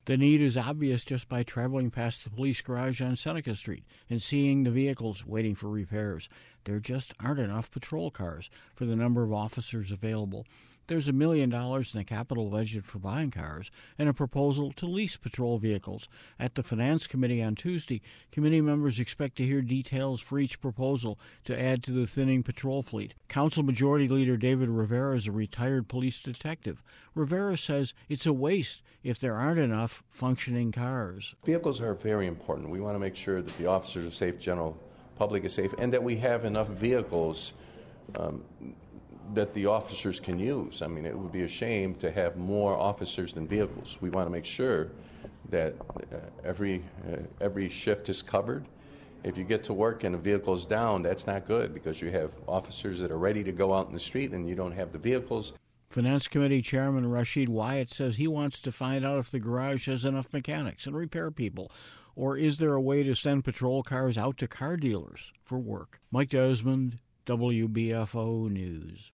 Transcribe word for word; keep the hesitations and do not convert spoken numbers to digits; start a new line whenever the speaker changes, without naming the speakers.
The need is obvious just by traveling past the police garage on Seneca Street and seeing the vehicles waiting for repairs. There just aren't enough patrol cars for the number of officers available. There's a million dollars in the capital budget for buying cars and a proposal to lease patrol vehicles. At the Finance Committee on Tuesday, committee members expect to hear details for each proposal to add to the thinning patrol fleet. Council Majority Leader David Rivera is a retired police detective. Rivera says it's a waste if there aren't enough functioning cars.
Vehicles are very important. We want to make sure that the officers are safe, general public is safe, and that we have enough vehicles um, that the officers can use. I mean, it would be a shame to have more officers than vehicles. We want to make sure that uh, every uh, every shift is covered. If you get to work and a vehicle is down, that's not good because you have officers that are ready to go out in the street and you don't have the vehicles.
Finance Committee Chairman Rashid Wyatt says he wants to find out if the garage has enough mechanics and repair people, or is there a way to send patrol cars out to car dealers for work? Mike Desmond, W B F O News.